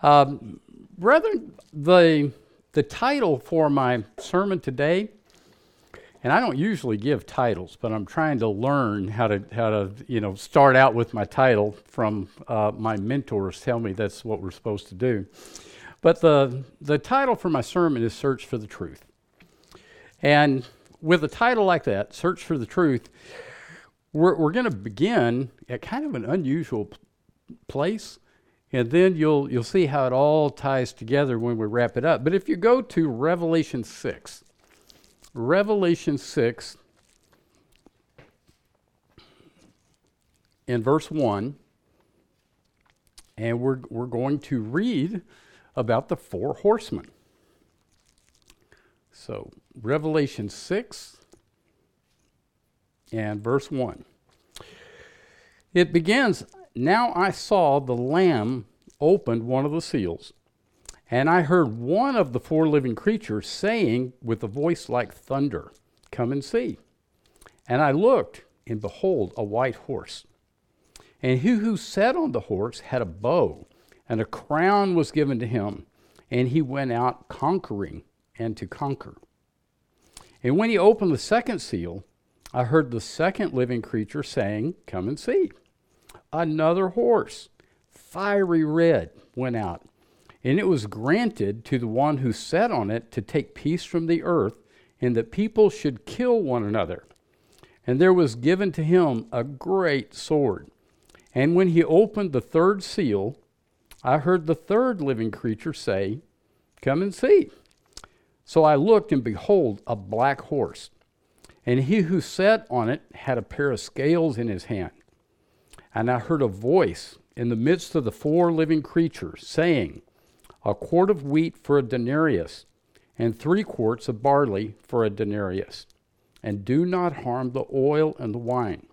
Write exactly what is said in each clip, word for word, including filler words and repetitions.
Um, brethren, the, the title for my sermon today, and I don't usually give titles, but I'm trying to learn how to, how to you know, start out with my title from uh, my mentors tell me that's what we're supposed to do. But the, the title for my sermon is Search for the Truth. And with a title like that, Search for the Truth, we're, we're going to begin at kind of an unusual p- place. And then you'll you'll see how it all ties together when we wrap it up. But if you go to Revelation six, Revelation six, in verse one, and we're we're going to read about the four horsemen. So Revelation six and verse one. It begins, "Now I saw the Lamb opened one of the seals, and I heard one of the four living creatures saying with a voice like thunder, 'Come and see.' And I looked, and behold, a white horse. And he who sat on the horse had a bow, and a crown was given to him, and he went out conquering and to conquer. And when he opened the second seal, I heard the second living creature saying, 'Come and see.' Another horse, fiery red, went out, and it was granted to the one who sat on it to take peace from the earth, and that people should kill one another. And there was given to him a great sword. And when he opened the third seal, I heard the third living creature say, 'Come and see.' So I looked, and behold, a black horse. And he who sat on it had a pair of scales in his hand. And I heard a voice in the midst of the four living creatures saying, 'A quart of wheat for a denarius, and three quarts of barley for a denarius, and do not harm the oil and the wine.'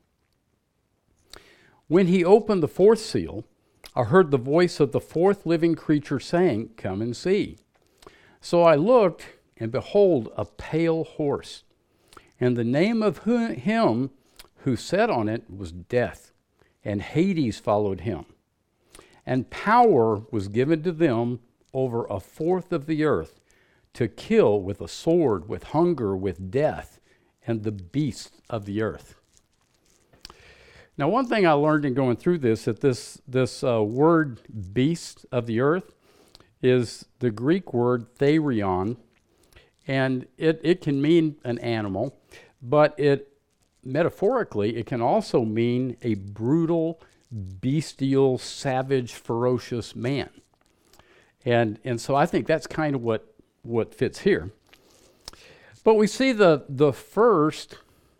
When he opened the fourth seal, I heard the voice of the fourth living creature saying, 'Come and see.' So I looked, and behold, a pale horse. And the name of him who sat on it was Death, and Hades followed him. And power was given to them over a fourth of the earth to kill with a sword, with hunger, with death, and the beasts of the earth." Now, one thing I learned in going through this, that this, this uh, word beast of the earth is the Greek word therion, and it, it can mean an animal, but it metaphorically, it can also mean a brutal, bestial, savage, ferocious man. And and so I think that's kind of what, what fits here. But we see the, the first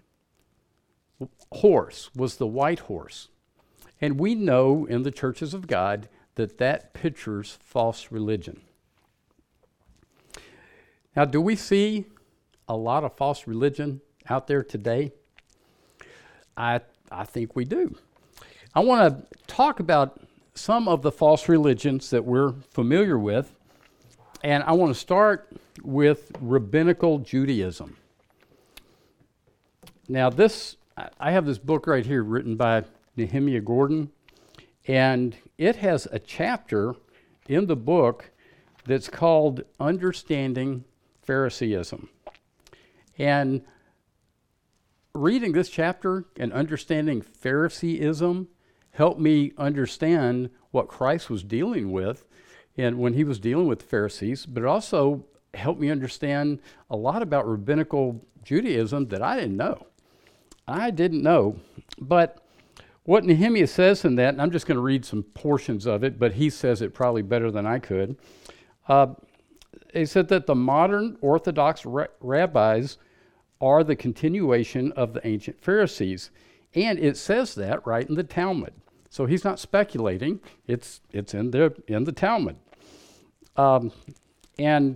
horse was the white horse. And we know in the churches of God that that pictures false religion. Now, do we see a lot of false religion out there today? I I think we do. I want to talk about some of the false religions that we're familiar with, and I want to start with rabbinical Judaism. Now, this I have this book right here written by Nehemiah Gordon, and it has a chapter in the book that's called Understanding Phariseeism. And reading this chapter and understanding Phariseeism helped me understand what Christ was dealing with and when he was dealing with the Pharisees, but it also helped me understand a lot about rabbinical Judaism that I didn't know. I didn't know. But what Nehemiah says in that, and I'm just going to read some portions of it, but he says it probably better than I could. Uh, he said that the modern Orthodox ra- rabbis are the continuation of the ancient Pharisees. And it says that right in the Talmud. So he's not speculating. It's it's in the, in the Talmud. Um, and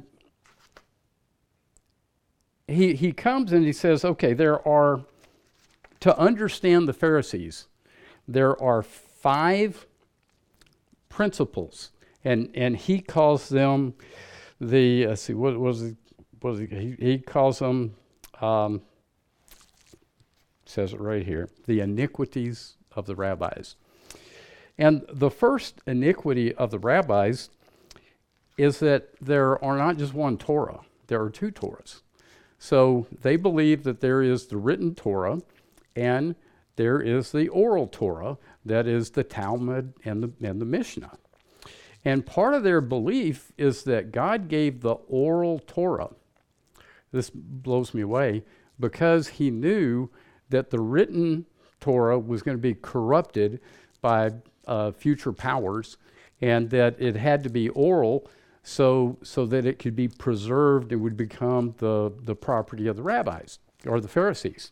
he he comes and he says, okay, there are, to understand the Pharisees, there are five principles. And and he calls them the, let's see, what was it? Was it he, he calls them, Um, says it right here, the iniquities of the rabbis. And the first iniquity of the rabbis is that there are not just one Torah, there are two Torahs. So they believe that there is the written Torah and there is the oral Torah, that is the Talmud and the, and the Mishnah. And part of their belief is that God gave the oral Torah. This blows me away, because he knew that the written Torah was going to be corrupted by uh, future powers, and that it had to be oral so so that it could be preserved and would become the, the property of the rabbis or the Pharisees.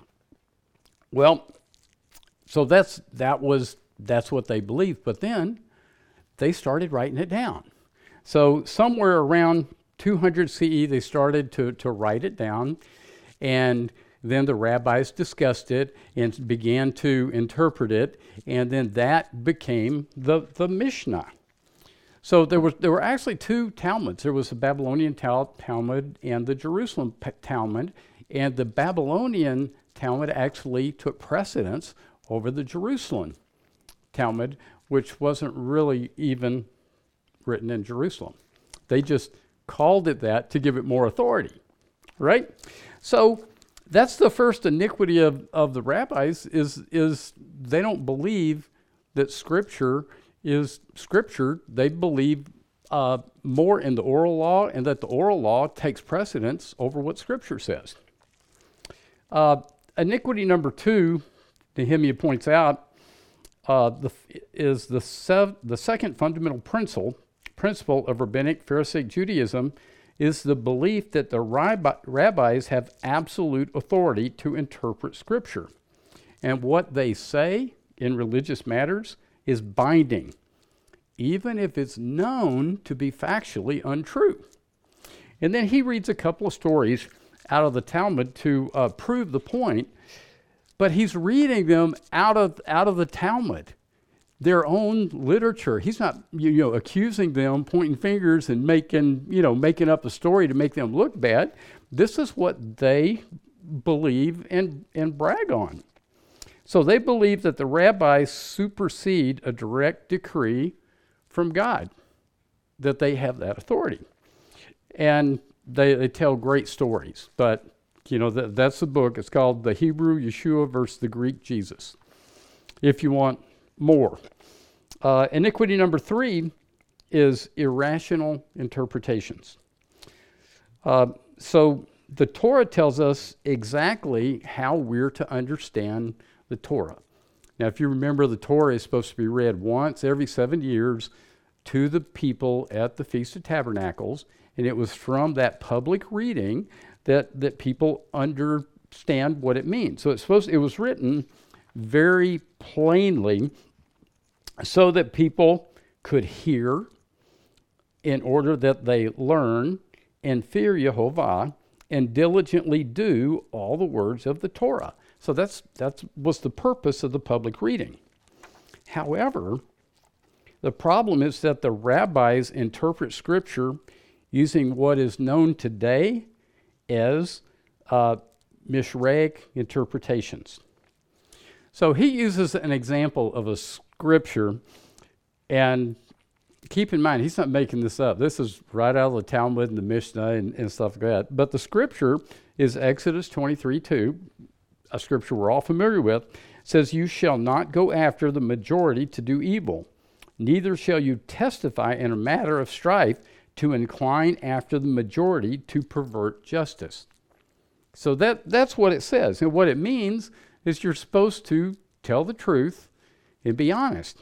Well, so that's that was that's what they believed, but then they started writing it down. So somewhere around two hundred C E, they started to, to write it down, and then the rabbis discussed it and began to interpret it, and then that became the, the Mishnah. So there was there were actually two Talmuds. There was the Babylonian Tal- Talmud and the Jerusalem P- Talmud, and the Babylonian Talmud actually took precedence over the Jerusalem Talmud, which wasn't really even written in Jerusalem. They just called it that to give it more authority, right? So that's the first iniquity of, of the rabbis is, is they don't believe that Scripture is Scripture. They believe uh, more in the oral law, and that the oral law takes precedence over what Scripture says. Uh, iniquity number two, Nehemiah points out, uh, the, is the, sev- the second fundamental principle, principle of rabbinic Pharisaic Judaism is the belief that the rabbi, rabbis have absolute authority to interpret Scripture. And what they say in religious matters is binding, even if it's known to be factually untrue. And then he reads a couple of stories out of the Talmud to uh, prove the point, but he's reading them out of out of the Talmud, their own literature. He's not, you know, accusing them, pointing fingers, and making, you know, making up a story to make them look bad. This is what they believe and, and brag on. So they believe that the rabbis supersede a direct decree from God, that they have that authority. And they, they tell great stories. But, you know, that, that's the book. It's called The Hebrew Yeshua versus the Greek Jesus, if you want more. Uh, iniquity number three is irrational interpretations. Uh, so the Torah tells us exactly how we're to understand the Torah. Now, if you remember, the Torah is supposed to be read once every seven years to the people at the Feast of Tabernacles, and it was from that public reading that, that people understand what it means. So it's supposed, it was written very plainly so that people could hear, in order that they learn and fear Yehovah and diligently do all the words of the Torah. So that's that was the purpose of the public reading. However, the problem is that the rabbis interpret Scripture using what is known today as uh, Mishraic interpretations. So he uses an example of a scripture, and keep in mind, he's not making this up. This is right out of the Talmud and the Mishnah and, and stuff like that. But the scripture is Exodus twenty-three two, a scripture we're all familiar with. It says, "You shall not go after the majority to do evil, neither shall you testify in a matter of strife to incline after the majority to pervert justice." So that that's what it says. And what it means is you're supposed to tell the truth and be honest.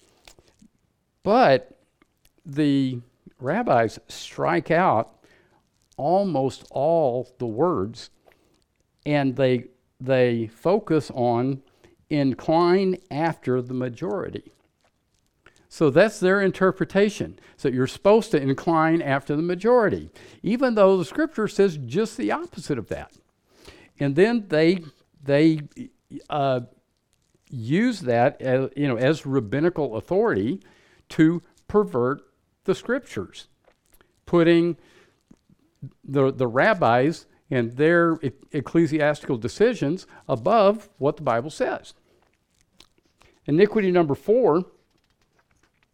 But the rabbis strike out almost all the words, and they they focus on incline after the majority. So that's their interpretation. So you're supposed to incline after the majority, even though the scripture says just the opposite of that. And then they they uh, use that as, you know, as rabbinical authority to pervert the scriptures, putting the the rabbis and their e- ecclesiastical decisions above what the Bible says. Iniquity number four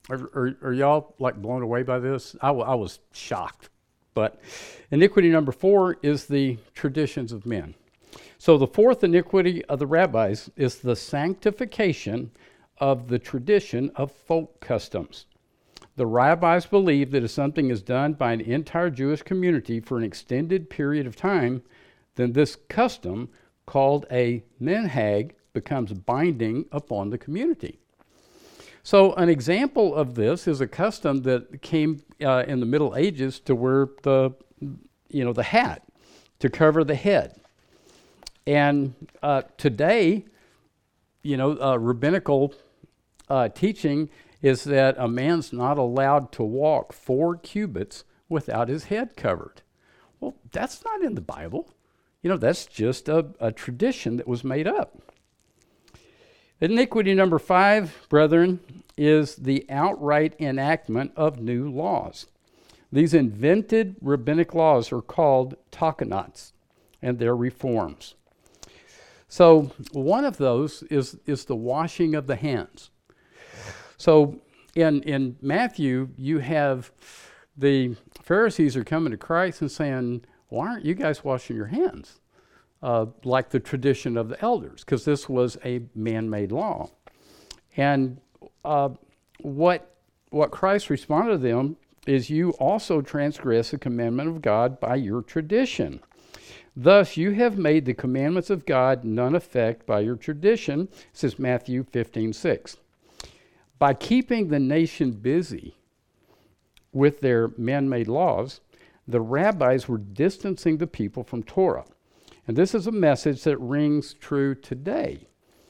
Are, are, are y'all like blown away by this? I, w- I was shocked. But iniquity number four is the traditions of men. So the fourth iniquity of the rabbis is the sanctification of the tradition of folk customs. The rabbis believe that if something is done by an entire Jewish community for an extended period of time, then this custom, called a minhag, becomes binding upon the community. So an example of this is a custom that came uh, in the Middle Ages to wear the, you know, the hat to cover the head. And uh, today, you know, uh, rabbinical uh, teaching is that a man's not allowed to walk four cubits without his head covered. Well, that's not in the Bible. You know, that's just a, a tradition that was made up. Iniquity number five, brethren, is the outright enactment of new laws. These invented rabbinic laws are called takanats, and they're reforms. So one of those is, is the washing of the hands. So in, in Matthew, you have the Pharisees are coming to Christ and saying, why aren't you guys washing your hands? Uh, like the tradition of the elders, because this was a man-made law. And uh, what, what Christ responded to them is, you also transgress the commandment of God by your tradition. Thus you have made the commandments of God none effect by your tradition, says Matthew fifteen six. By keeping the nation busy with their man-made laws, the rabbis were distancing the people from Torah. And this is a message that rings true today.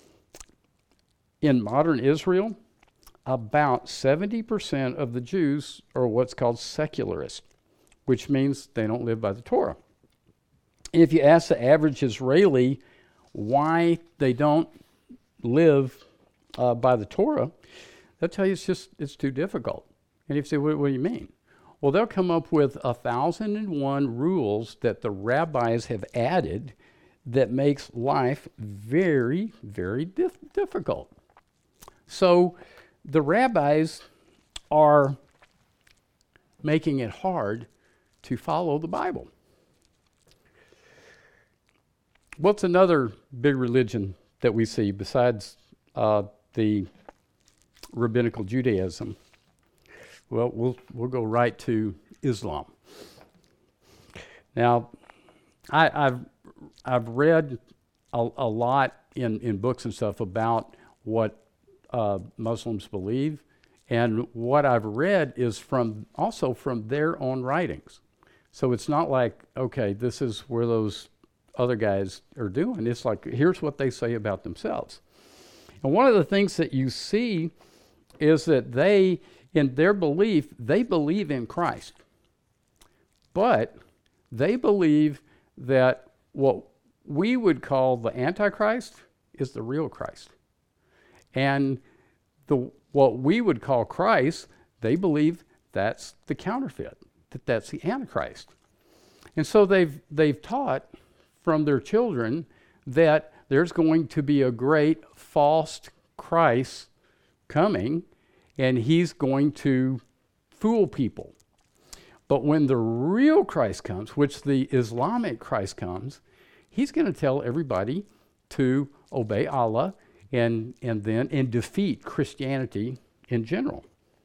In modern Israel, about seventy percent of the Jews are what's called secularists, which means they don't live by the Torah. And if you ask the average Israeli why they don't live uh, by the Torah, they'll tell you it's just it's too difficult. And if you say, what, what do you mean? Well, they'll come up with a thousand and one rules that the rabbis have added that makes life very, very dif- difficult. So the rabbis are making it hard to follow the Bible. What's another big religion that we see besides uh, the rabbinical Judaism? Well, we'll we'll go right to Islam. Now, I, I've I've read a, a lot in, in books and stuff about what uh, Muslims believe, and what I've read is from also from their own writings. So it's not like, okay, this is where those other guys are doing. It's like, here's what they say about themselves. And one of the things that you see is that they, in their belief, they believe in Christ. But they believe that what we would call the Antichrist is the real Christ. And the what we would call Christ, they believe that's the counterfeit, that that's the Antichrist. And so they've they've taught from their children that there's going to be a great false Christ coming, and he's going to fool people. But when the real Christ comes, which the Islamic Christ comes, he's going to tell everybody to obey Allah and and then and defeat Christianity in general.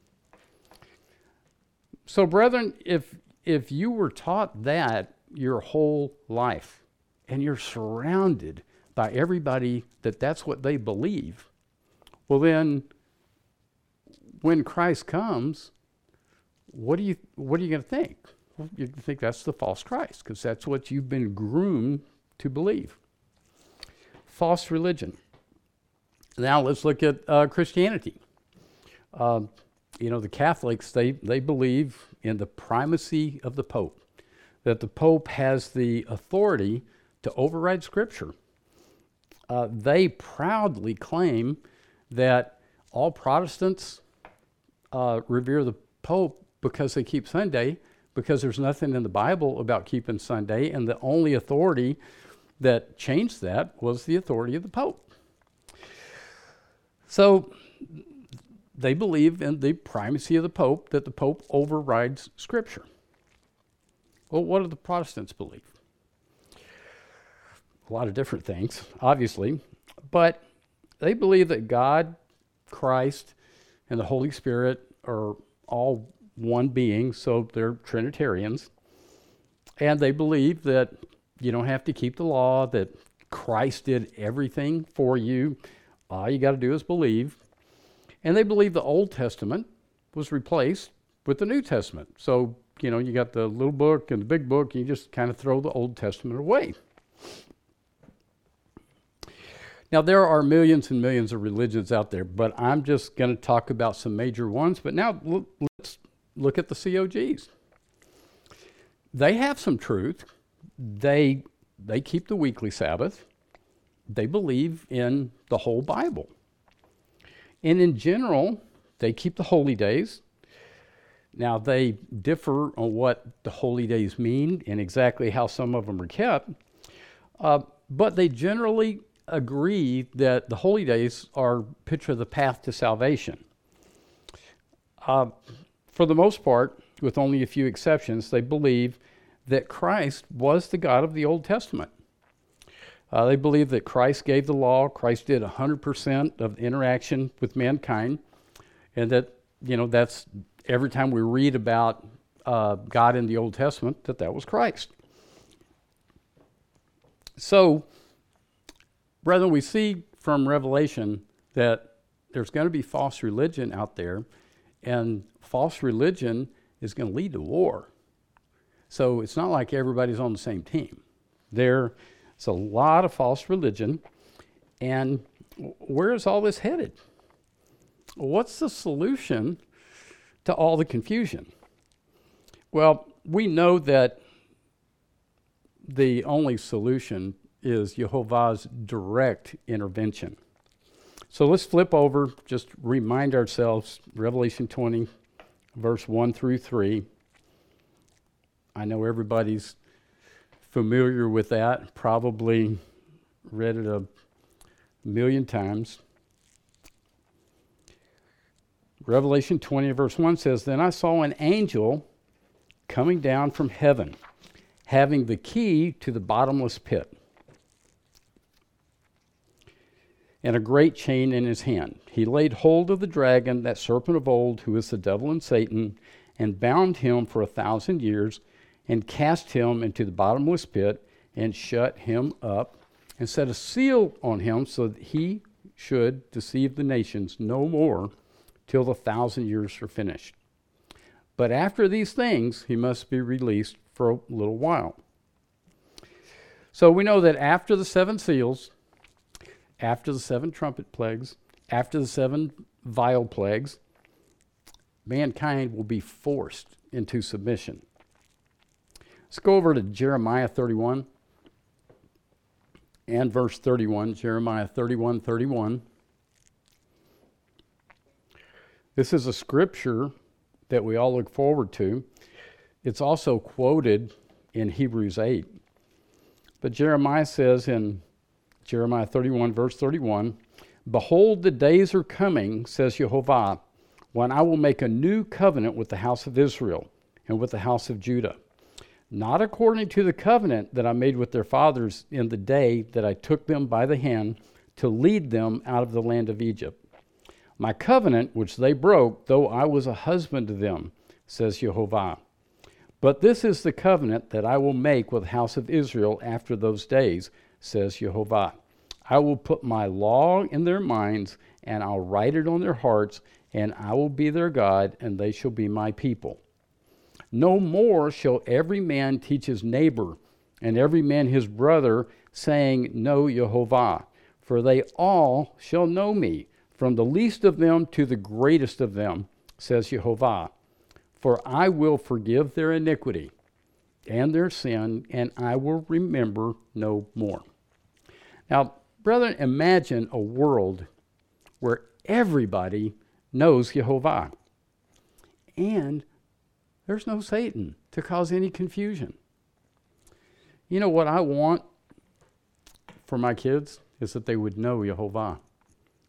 So, brethren, if if you were taught that your whole life, and you're surrounded by everybody that that's what they believe, well then, when Christ comes, what do you what are you going to think? Well, you think that's the false Christ, because that's what you've been groomed to believe. False religion. Now let's look at uh, Christianity. Uh, you know, the Catholics, they, they believe in the primacy of the Pope, that the Pope has the authority to override Scripture. Uh, they proudly claim that all Protestants uh, revere the Pope because they keep Sunday, because there's nothing in the Bible about keeping Sunday, and the only authority that changed that was the authority of the Pope. So they believe in the primacy of the Pope, that the Pope overrides Scripture. Well, what do the Protestants believe? A lot of different things, obviously, but they believe that God, Christ, and the Holy Spirit are all one being, so they're Trinitarians. And they believe that you don't have to keep the law, that Christ did everything for you. All you got to do is believe. And they believe the Old Testament was replaced with the New Testament. So, you know, you got the little book and the big book, and you just kind of throw the Old Testament away. Now, there are millions and millions of religions out there, but I'm just going to talk about some major ones. But now l- let's look at the C O Gs. They have some truth. They they keep the weekly Sabbath. They believe in the whole Bible. And in general, they keep the holy days. Now, they differ on what the holy days mean and exactly how some of them are kept. Uh, but they generally agree that the holy days are a picture of the path to salvation. Uh, for the most part, with only a few exceptions, they believe that Christ was the God of the Old Testament. Uh, they believe that Christ gave the law, Christ did one hundred percent of the interaction with mankind, and that, you know, that's every time we read about uh, God in the Old Testament, that that was Christ. So, brethren, we see from Revelation that there's going to be false religion out there, and false religion is going to lead to war. So it's not like everybody's on the same team. There's a lot of false religion, and where is all this headed? What's the solution to all the confusion? Well, we know that the only solution is Jehovah's direct intervention. So let's flip over, just remind ourselves, Revelation twenty, verse one through three. I know everybody's familiar with that, probably read it a million times. Revelation twenty, verse one says, "Then I saw an angel coming down from heaven, having the key to the bottomless pit, and a great chain in his hand. He laid hold of the dragon, that serpent of old, who is the devil and Satan, and bound him for a thousand years, and cast him into the bottomless pit, and shut him up, and set a seal on him, so that he should deceive the nations no more till the thousand years are finished. But after these things, he must be released for a little while." So we know that after the seven seals, after the seven trumpet plagues, after the seven vial plagues, mankind will be forced into submission. Let's go over to Jeremiah thirty-one and verse thirty-one, Jeremiah thirty-one, thirty-one. This is a scripture that we all look forward to. It's also quoted in Hebrews eight. But Jeremiah says in Jeremiah thirty-one, verse thirty-one, "Behold, the days are coming, says Jehovah, when I will make a new covenant with the house of Israel and with the house of Judah, not according to the covenant that I made with their fathers in the day that I took them by the hand to lead them out of the land of Egypt. My covenant, which they broke, though I was a husband to them, says Jehovah. But this is the covenant that I will make with the house of Israel after those days, says Jehovah. I will put my law in their minds, and I'll write it on their hearts, and I will be their God, and they shall be my people. No more shall every man teach his neighbor, and every man his brother, saying, Know Jehovah, for they all shall know me, from the least of them to the greatest of them, says Jehovah. For I will forgive their iniquity and their sin, and I will remember no more." Now, brethren, imagine a world where everybody knows Jehovah, and there's no Satan to cause any confusion. You know what I want for my kids is that they would know Jehovah.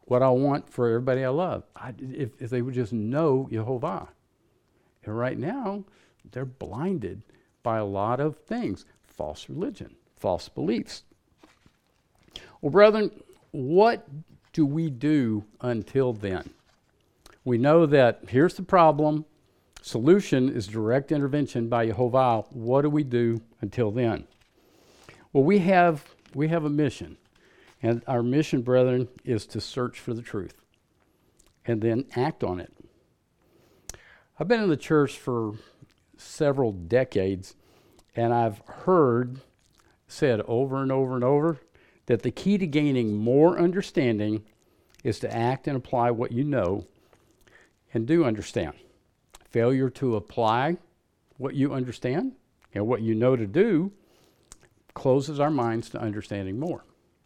what I want for everybody I love. I, if, if they would just know Yehovah. And right now, they're blinded by a lot of things. False religion, false beliefs. Well, brethren, what do we do until then? We know that here's the problem. Solution is direct intervention by Yehovah. What do we do until then? Well, we have we have a mission. And our mission, brethren, is to search for the truth and then act on it. I've been in the church for several decades, and I've heard said over and over and over that the key to gaining more understanding is to act and apply what you know and do understand. Failure to apply what you understand and what you know to do closes our minds to understanding more.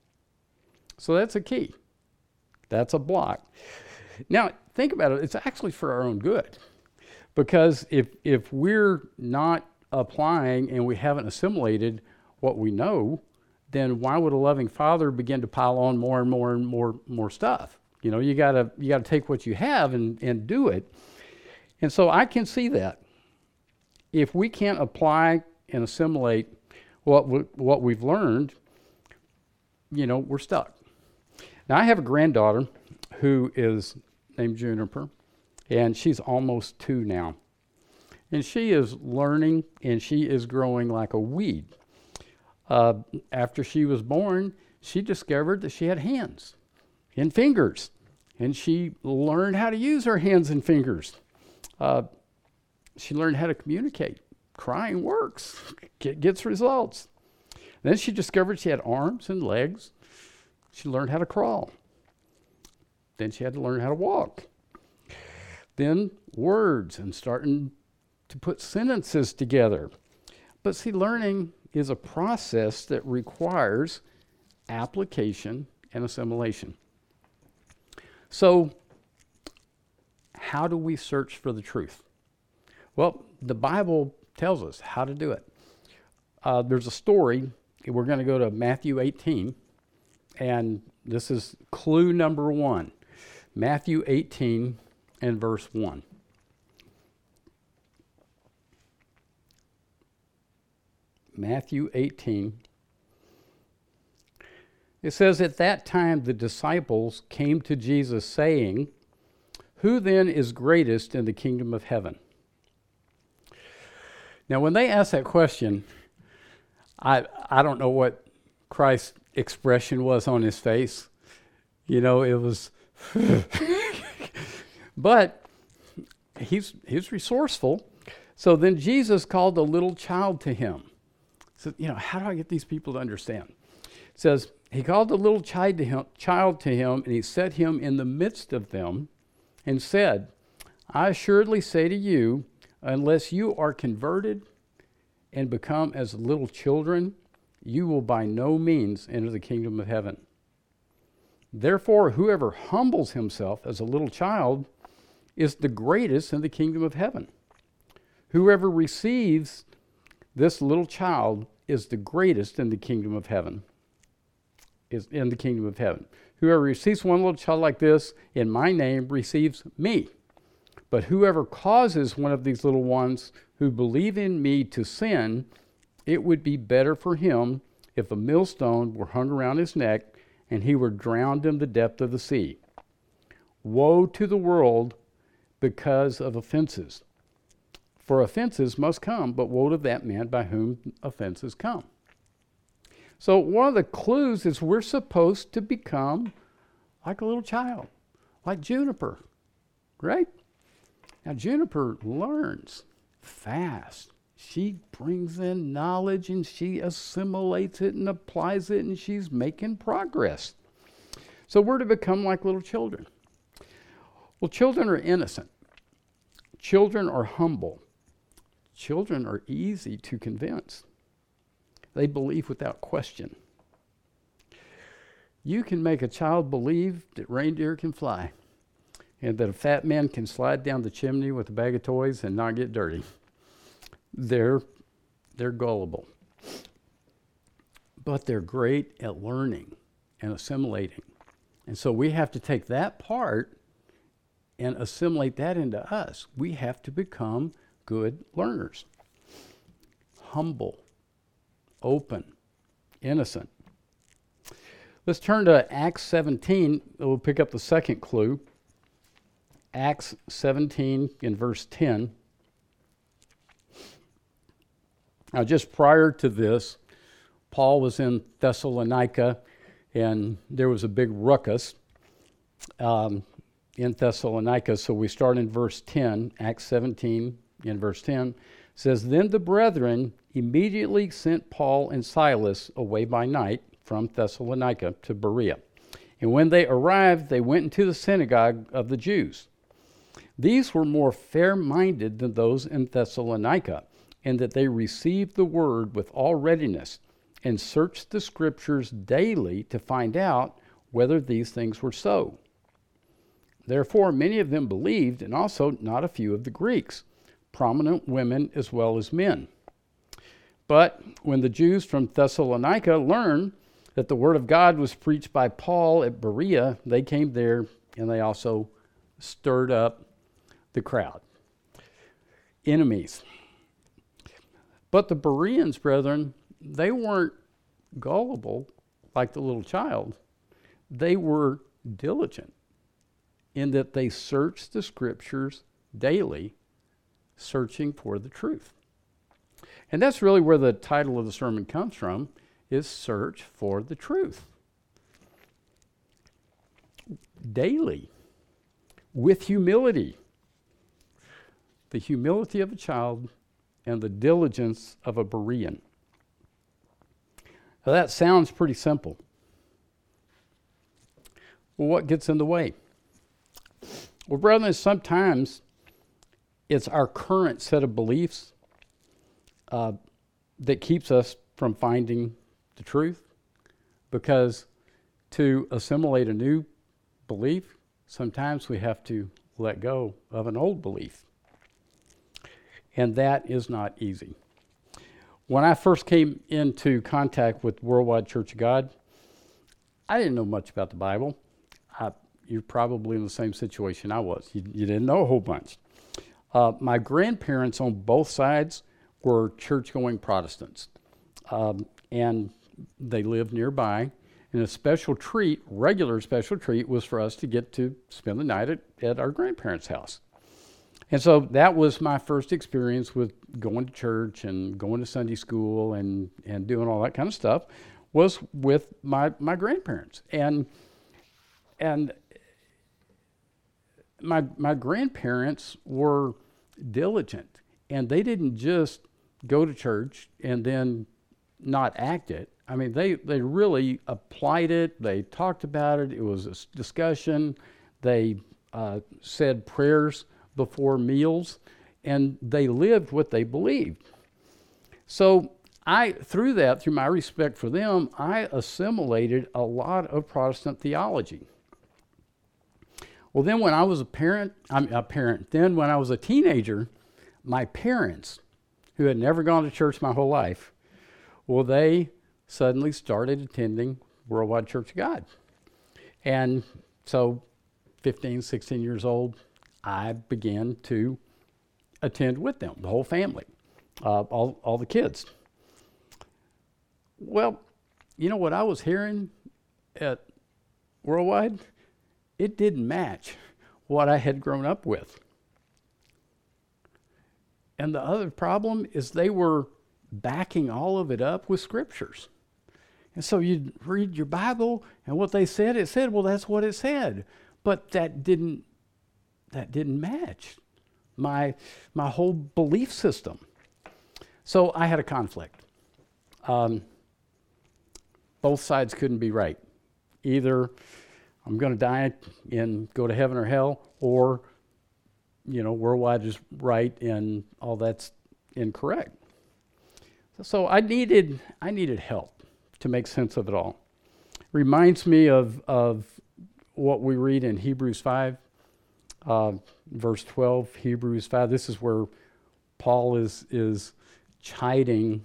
So that's a key. That's a block. Now, think about it. It's actually for our own good. Because if if we're not applying and we haven't assimilated what we know, then why would a loving father begin to pile on more and more and more more stuff? You know, you gotta you gotta take what you have and, and do it. And so I can see that. If we can't apply and assimilate what we, what we've learned, you know, we're stuck. Now, I have a granddaughter who is named Juniper, and she's almost two now. And she is learning, and she is growing like a weed. Uh, after she was born, she discovered that she had hands and fingers, and she learned how to use her hands and fingers. Uh, she learned how to communicate. Crying works, Get, gets results. Then she discovered she had arms and legs. She learned how to crawl. Then she had to learn how to walk. Then words and starting to put sentences together. But see, learning is a process that requires application and assimilation. So, how do we search for the truth? Well, the Bible tells us how to do it. Uh, there's a story. We're going to go to Matthew eighteen. And this is clue number one. Matthew eighteen and verse one. Matthew eighteen. It says, at that time the disciples came to Jesus saying, who then is greatest in the kingdom of heaven? Now, when they asked that question, I I don't know what Christ's expression was on his face. You know, it was, but he's he's resourceful. So then Jesus called a little child to him. So, you know, how do I get these people to understand? It says, he called a little child to him, child to him, and he set him in the midst of them and said, I assuredly say to you, unless you are converted and become as little children, you will by no means enter the kingdom of heaven. Therefore, whoever humbles himself as a little child is the greatest in the kingdom of heaven. Whoever receives this little child is the greatest in the kingdom of heaven. Is in the kingdom of heaven. Whoever receives one little child like this in my name receives me. But whoever causes one of these little ones who believe in me to sin, it would be better for him if a millstone were hung around his neck and he were drowned in the depth of the sea. Woe to the world because of offenses. For offenses must come, but woe to that man by whom offenses come. So one of the clues is we're supposed to become like a little child, like Juniper, right? Now, Juniper learns fast. She brings in knowledge and she assimilates it and applies it, and she's making progress. So we're to become like little children. Well, children are innocent. Children are humble. Children are easy to convince. They believe without question. You can make a child believe that reindeer can fly and that a fat man can slide down the chimney with a bag of toys and not get dirty. They're, they're gullible. But they're great at learning and assimilating And so we have to take that part and assimilate that into us. We have to become good learners. Humble, open, innocent. Let's turn to Acts seventeen. We'll pick up the second clue. Acts seventeen in verse ten. Now, just prior to this, Paul was in Thessalonica, and there was a big ruckus um, in Thessalonica. So we start in verse ten, Acts seventeen in verse ten. It says, "Then the brethren immediately sent Paul and Silas away by night from Thessalonica to Berea. And when they arrived, they went into the synagogue of the Jews. These were more fair-minded than those in Thessalonica, in that they received the word with all readiness and searched the scriptures daily to find out whether these things were so. Therefore, many of them believed, and also not a few of the Greeks, prominent women as well as men. But when the Jews from Thessalonica learned that the word of God was preached by Paul at Berea, they came there and they also stirred up the crowd." Enemies. But the Bereans, brethren, they weren't gullible like the little child. They were diligent in that they searched the scriptures daily, searching for the truth. And that's really where the title of the sermon comes from, is Search for the Truth. Daily, with humility. The humility of a child and the diligence of a Berean. Now that sounds pretty simple. Well, what gets in the way? Well, brethren, sometimes it's our current set of beliefs uh, that keeps us from finding the truth, because to assimilate a new belief, sometimes we have to let go of an old belief. And that is not easy. When I first came into contact with Worldwide Church of God, I didn't know much about the Bible. I, you're probably in the same situation I was. You, you didn't know a whole bunch. Uh, my grandparents on both sides were church-going Protestants. Um, and they lived nearby. And a special treat, regular special treat, was for us to get to spend the night at, at our grandparents' house. And so that was my first experience with going to church and going to Sunday school and, and doing all that kind of stuff, was with my, my grandparents. And and my my grandparents were diligent, and they didn't just go to church and then not act it. I mean, they, they really applied it. They talked about it. It was a discussion. They uh, said prayers before meals, and they lived what they believed. So I, through that, through my respect for them, I assimilated a lot of Protestant theology. Well, then when I was a parent, I'm a parent, then when I was a teenager, my parents, who had never gone to church my whole life, well, they suddenly started attending Worldwide Church of God. And so fifteen, sixteen years old, I began to attend with them, the whole family, uh, all, all the kids. Well, you know what I was hearing at Worldwide? It didn't match what I had grown up with. And the other problem is they were backing all of it up with scriptures. And so you'd read your Bible, and what they said, it said, well, that's what it said. But that didn't that didn't match my my whole belief system. So I had a conflict. Um, both sides couldn't be right. Either I'm going to die and go to heaven or hell, or, you know, Worldwide is right and all that's incorrect. So I needed I needed help to make sense of it all. Reminds me of of what we read in Hebrews five, uh, verse twelve. Hebrews five. This is where Paul is is chiding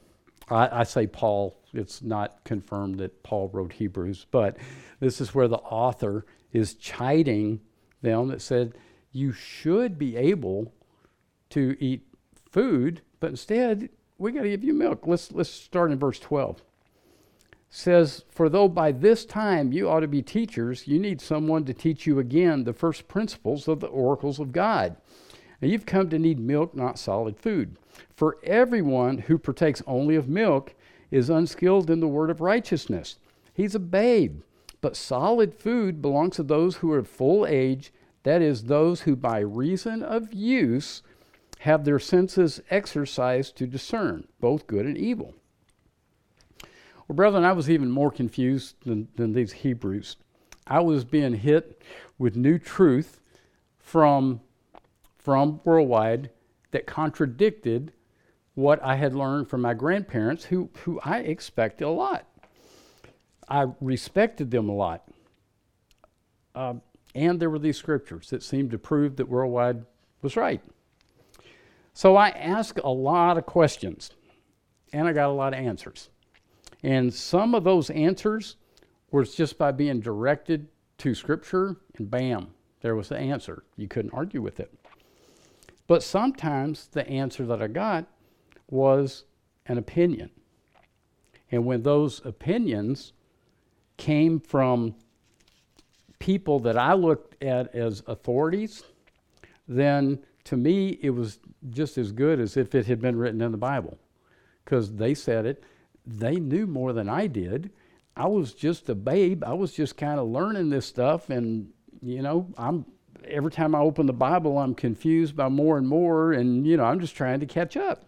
I, I say Paul, it's not confirmed that Paul wrote Hebrews, but this is where the author is chiding them that said, you should be able to eat food, but instead, we got to give you milk. Let's, let's start in verse twelve. Says, for though by this time you ought to be teachers, you need someone to teach you again the first principles of the oracles of God. Now you've come to need milk, not solid food. For everyone who partakes only of milk is unskilled in the word of righteousness. He's a babe, but solid food belongs to those who are of full age, that is, those who by reason of use have their senses exercised to discern both good and evil. Well, brethren, I was even more confused than, than these Hebrews. I was being hit with new truth from, from Worldwide that contradicted what I had learned from my grandparents, who, who I expected a lot. I respected them a lot. Uh, and there were these scriptures that seemed to prove that Worldwide was right. So I asked a lot of questions, and I got a lot of answers. And some of those answers was just by being directed to Scripture, and bam, there was the answer. You couldn't argue with it. But sometimes the answer that I got was an opinion. And when those opinions came from people that I looked at as authorities, then to me it was just as good as if it had been written in the Bible, because they said it. They knew more than I did. I was just a babe. I was just kind of learning this stuff, and you know, I'm every time I open the Bible, I'm confused by more and more, and you know, I'm just trying to catch up.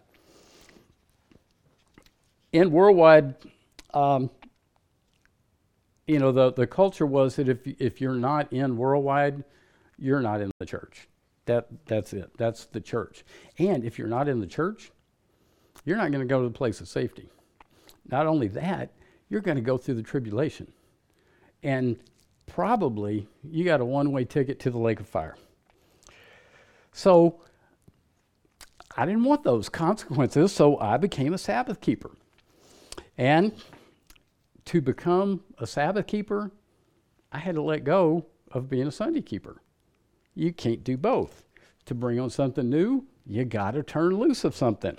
In Worldwide, um, you know, the, the culture was that if if you're not in Worldwide, you're not in the church. That that's it. That's the church. And if you're not in the church, you're not going to go to the place of safety. Not only that, you're going to go through the tribulation. And probably you got a one-way ticket to the lake of fire. So I didn't want those consequences, so I became a Sabbath keeper. And to become a Sabbath keeper, I had to let go of being a Sunday keeper. You can't do both. To bring on something new, you got to turn loose of something.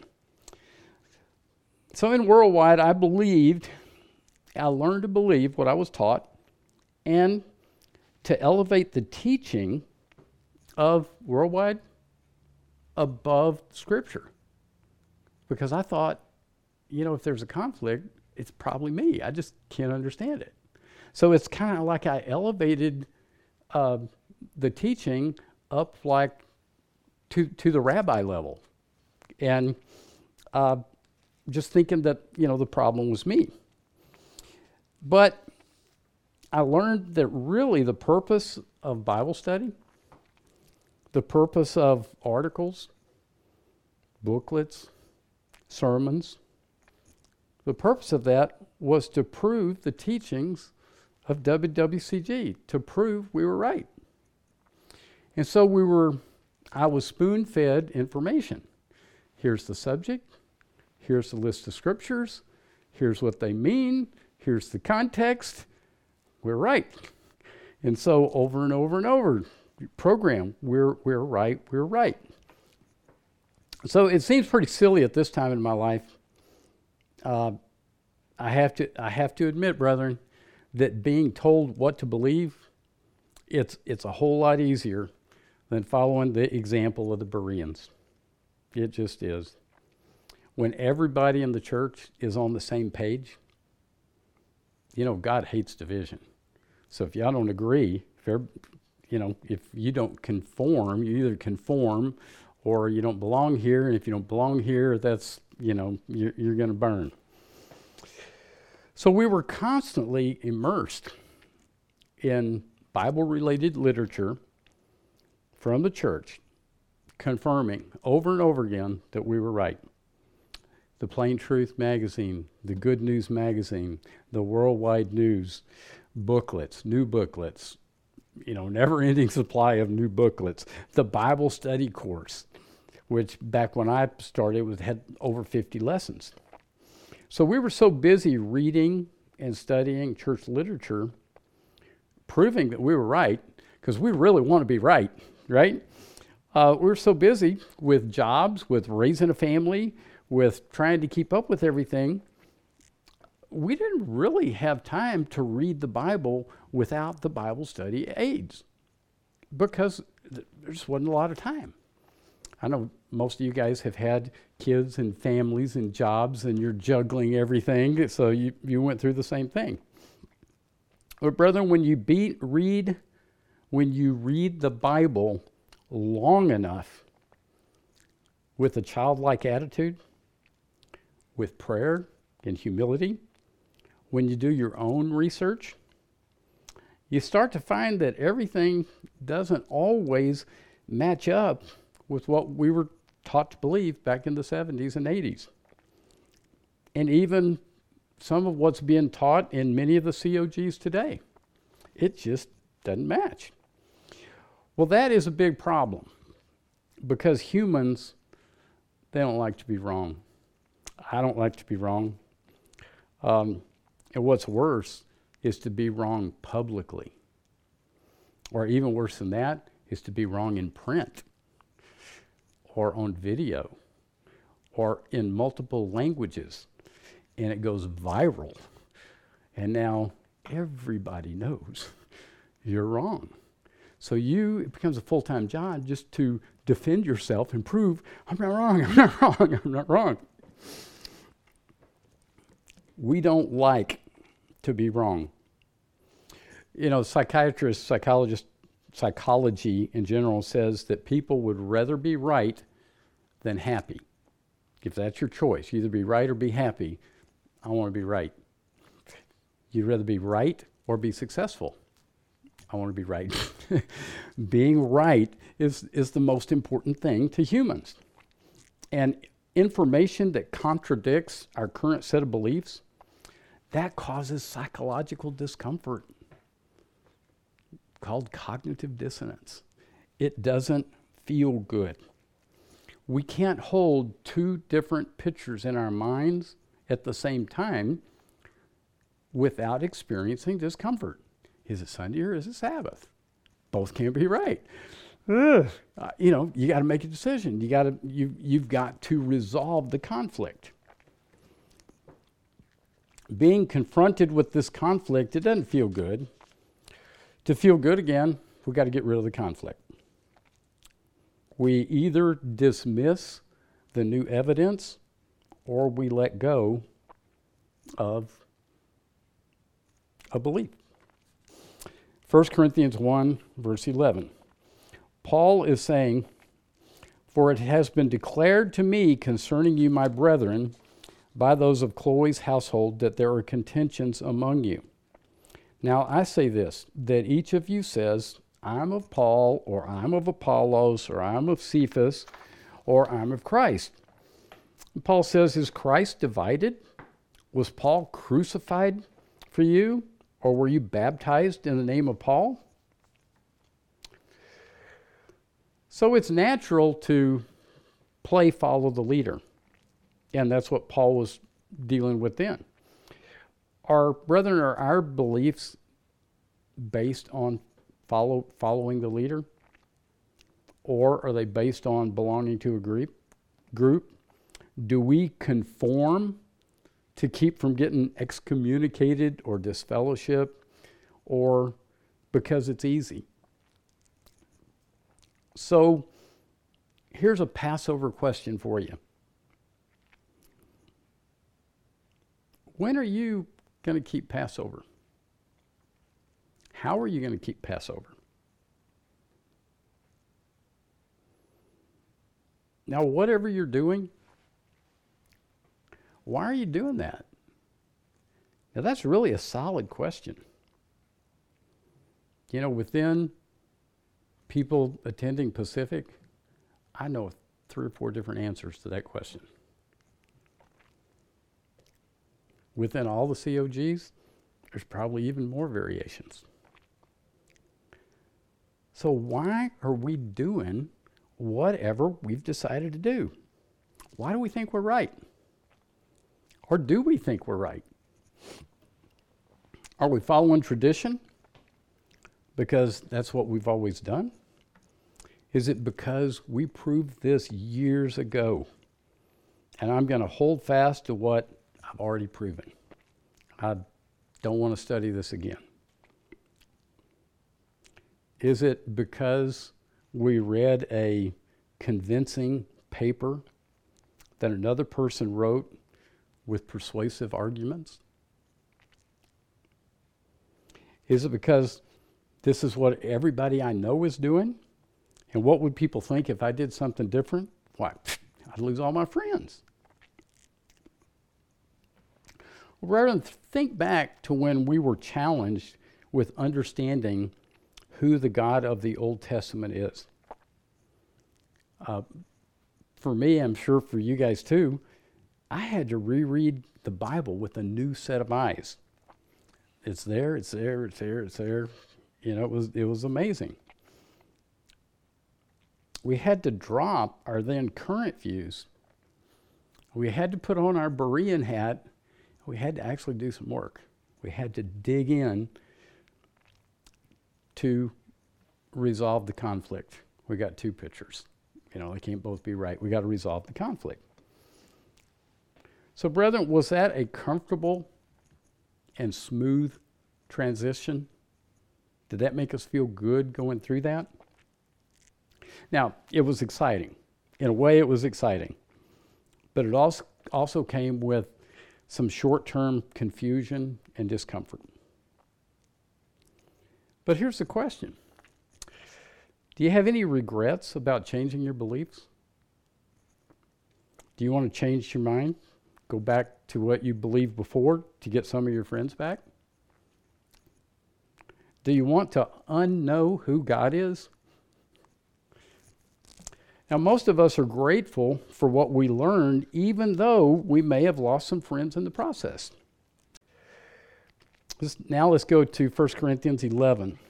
So in Worldwide, I believed, I learned to believe what I was taught, and to elevate the teaching of Worldwide above Scripture. Because I thought, you know, if there's a conflict, it's probably me. I just can't understand it. So it's kind of like I elevated uh, the teaching up like to, to the rabbi level. And uh, just thinking that, you know, the problem was me. But I learned that really the purpose of Bible study, the purpose of articles, booklets, sermons, the purpose of that was to prove the teachings of W W C G, to prove we were right. And so we were, I was spoon-fed information. Here's the subject. Here's the list of scriptures. Here's what they mean. Here's the context. We're right. And so over and over and over, program, we're, we're right, we're right. So it seems pretty silly at this time in my life. Uh, I have to, I have to admit, brethren, that being told what to believe, it's, it's a whole lot easier than following the example of the Bereans. It just is. When everybody in the church is on the same page, you know, God hates division. So if y'all don't agree, if you know, if you don't conform, you either conform or you don't belong here. And if you don't belong here, that's, you know, you're, you're going to burn. So we were constantly immersed in Bible-related literature from the church, confirming over and over again that we were right. The Plain Truth magazine, the Good News magazine, the Worldwide News, booklets, new booklets, you know, never-ending supply of new booklets. The Bible study course, which back when I started was had over fifty lessons. So we were so busy reading and studying church literature, proving that we were right, because we really want to be right, right? Uh, we were so busy with jobs, with raising a family, with trying to keep up with everything, we didn't really have time to read the Bible without the Bible study aids because th- there just wasn't a lot of time. I know most of you guys have had kids and families and jobs and you're juggling everything, so you, you went through the same thing. But brethren, when you beat, read, when you read the Bible long enough with a childlike attitude, with prayer and humility, when you do your own research, you start to find that everything doesn't always match up with what we were taught to believe back in the seventies and eighties. And even some of what's being taught in many of the C O Gs today. It just doesn't match. Well, that is a big problem because humans, they don't like to be wrong. I don't like to be wrong. Um, and what's worse is to be wrong publicly. Or even worse than that is to be wrong in print or on video or in multiple languages. And it goes viral. And now everybody knows you're wrong. So you, it becomes a full-time job just to defend yourself and prove, I'm not wrong, I'm not wrong, I'm not wrong. We don't like to be wrong. You know, psychiatrists, psychologists, psychology in general says that people would rather be right than happy. If that's your choice, either be right or be happy, I want to be right. You'd rather be right or be successful. I want to be right. Being right is, is the most important thing to humans. And information that contradicts our current set of beliefs, that causes psychological discomfort called cognitive dissonance. It doesn't feel good. We can't hold two different pictures in our minds at the same time without experiencing discomfort. Is it Sunday or is it Sabbath? Both can't be right. Ugh. Uh, you know, you got to make a decision. You got to you you've got to resolve the conflict. Being confronted with this conflict, it doesn't feel good. To feel good again, we've got to get rid of the conflict. We either dismiss the new evidence or we let go of a belief. First Corinthians one, verse eleven. Paul is saying, "For it has been declared to me concerning you, my brethren, by those of Chloe's household, that there are contentions among you. Now I say this, that each of you says, I'm of Paul, or I'm of Apollos, or I'm of Cephas, or I'm of Christ." And Paul says, is Christ divided? Was Paul crucified for you? Or were you baptized in the name of Paul? So it's natural to play follow the leader. And that's what Paul was dealing with then. Are, brethren, are our beliefs based on follow, following the leader? Or are they based on belonging to a group? group? Do we conform to keep from getting excommunicated or disfellowship, or because it's easy? So here's a Passover question for you. When are you going to keep Passover? How are you going to keep Passover? Now, whatever you're doing, why are you doing that? Now, that's really a solid question. You know, within people attending Pacific, I know three or four different answers to that question. Within all the C O Gs, there's probably even more variations. So why are we doing whatever we've decided to do? Why do we think we're right? Or do we think we're right? Are we following tradition because that's what we've always done? Is it because we proved this years ago and I'm going to hold fast to what I've already proven? I don't want to study this again. Is it because we read a convincing paper that another person wrote with persuasive arguments? Is it because this is what everybody I know is doing? And what would people think if I did something different? Why, I'd lose all my friends. Rather than think back to when we were challenged with understanding who the God of the Old Testament is. Uh, for me, I'm sure for you guys too, I had to reread the Bible with a new set of eyes. It's there, it's there, it's there, it's there. You know, it was it was amazing. We had to drop our then current views. We had to put on our Berean hat. We had to actually do some work. We had to dig in to resolve the conflict. We got two pictures. You know, they can't both be right. We got to resolve the conflict. So, brethren, was that a comfortable and smooth transition? Did that make us feel good going through that? Now, it was exciting. In a way, it was exciting. But it also also came with some short-term confusion and discomfort. But here's the question. Do you have any regrets about changing your beliefs? Do you want to change your mind? Go back to what you believed before to get some of your friends back? Do you want to unknow who God is? Now, most of us are grateful for what we learned, even though we may have lost some friends in the process. Let's, now let's go to First Corinthians eleven.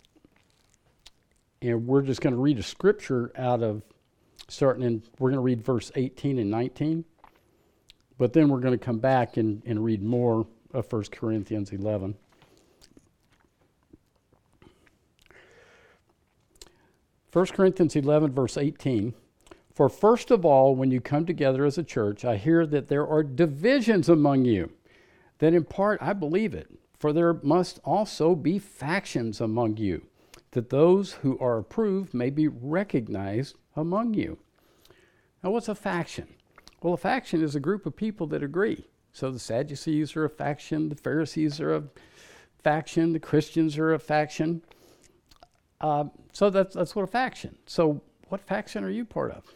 And we're just going to read a scripture out of, starting in, we're going to read verse eighteen and nineteen. But then we're going to come back and, and read more of First Corinthians eleven. First Corinthians eleven, verse eighteen. For first of all, when you come together as a church, I hear that there are divisions among you. Then in part, I believe it. For there must also be factions among you, that those who are approved may be recognized among you. Now, what's a faction? Well, a faction is a group of people that agree. So the Sadducees are a faction, the Pharisees are a faction, the Christians are a faction. Uh, so that's that's what a faction. So what faction are you part of?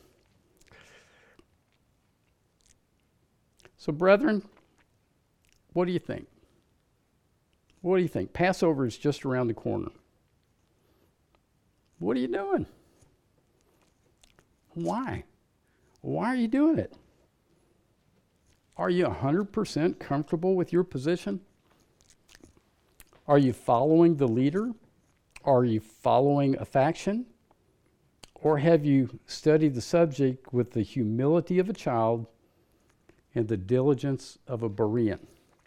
So brethren, what do you think? What do you think? Passover is just around the corner. What are you doing? Why? Why are you doing it? Are you one hundred percent comfortable with your position? Are you following the leader? Are you following a faction? Or have you studied the subject with the humility of a child and the diligence of a Berean?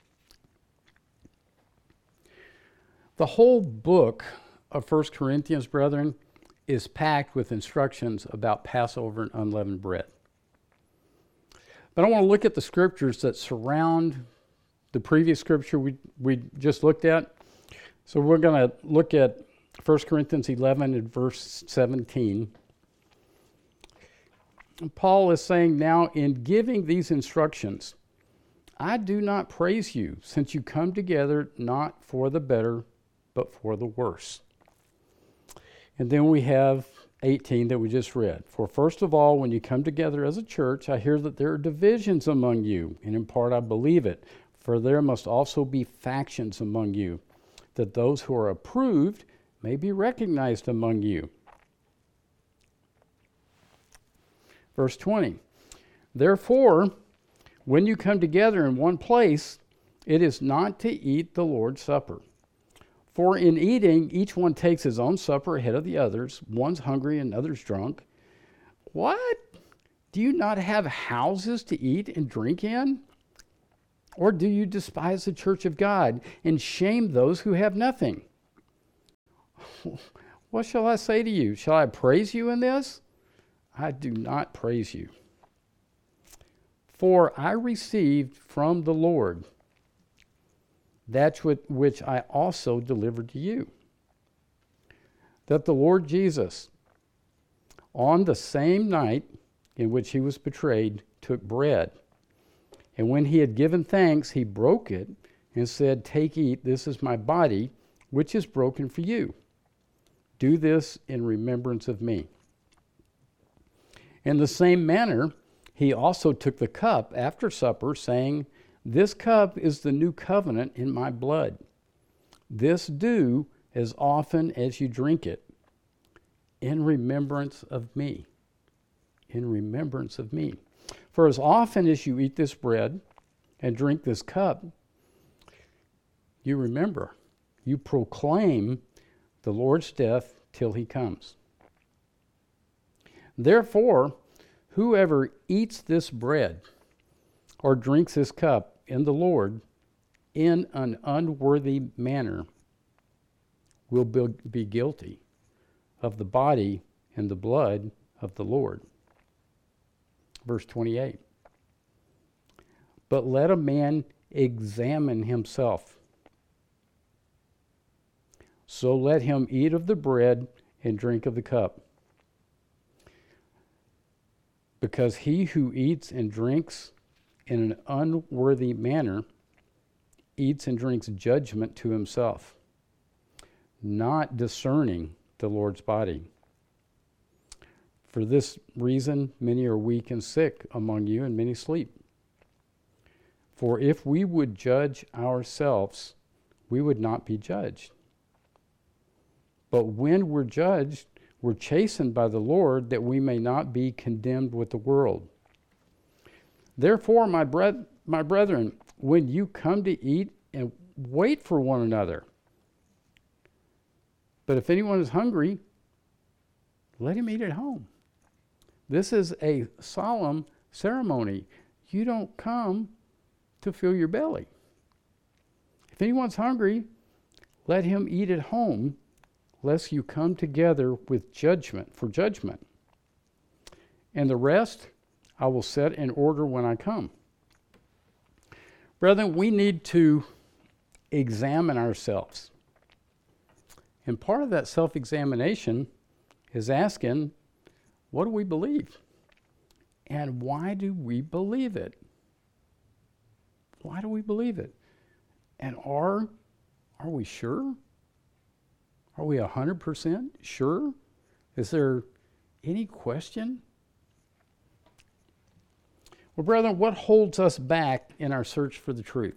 The whole book of First Corinthians, brethren, is packed with instructions about Passover and unleavened bread. But I want to look at the scriptures that surround the previous scripture we, we just looked at. So we're going to look at First Corinthians eleven and verse seventeen. And Paul is saying, now in giving these instructions, I do not praise you, since you come together not for the better, but for the worse. And then we have eighteen that we just read. For first of all, when you come together as a church, I hear that there are divisions among you, and in part I believe it. For there must also be factions among you, that those who are approved may be recognized among you. Verse twenty, therefore, when you come together in one place, it is not to eat the Lord's Supper. For in eating, each one takes his own supper ahead of the others. One's hungry, another's drunk. What? Do you not have houses to eat and drink in? Or do you despise the church of God and shame those who have nothing? What shall I say to you? Shall I praise you in this? I do not praise you. For I received from the Lord that which I also delivered to you, that the Lord Jesus, on the same night in which he was betrayed, took bread. And when he had given thanks, he broke it and said, "Take, eat, this is my body, which is broken for you. Do this in remembrance of me." In the same manner, he also took the cup after supper, saying, "This cup is the new covenant in my blood. This do as often as you drink it, in remembrance of me." In remembrance of me. For as often as you eat this bread and drink this cup, you remember, you proclaim the Lord's death till he comes. Therefore, whoever eats this bread or drinks this cup in the Lord in an unworthy manner will be guilty of the body and the blood of the Lord. Verse twenty-eight. But let a man examine himself. So let him eat of the bread and drink of the cup. Because he who eats and drinks in an unworthy manner eats and drinks judgment to himself, not discerning the Lord's body. For this reason, many are weak and sick among you, and many sleep. For if we would judge ourselves, we would not be judged. But when we're judged, we're chastened by the Lord, that we may not be condemned with the world. Therefore, my, bre- my brethren, when you come to eat, and wait for one another. But if anyone is hungry, let him eat at home. This is a solemn ceremony. You don't come to fill your belly. If anyone's hungry, let him eat at home, lest you come together with judgment, for judgment. And the rest I will set in order when I come. Brethren, we need to examine ourselves. And part of that self-examination is asking, what do we believe? And why do we believe it? Why do we believe it? And are, are we sure? Are we one hundred percent sure? Is there any question? Well, brethren, what holds us back in our search for the truth?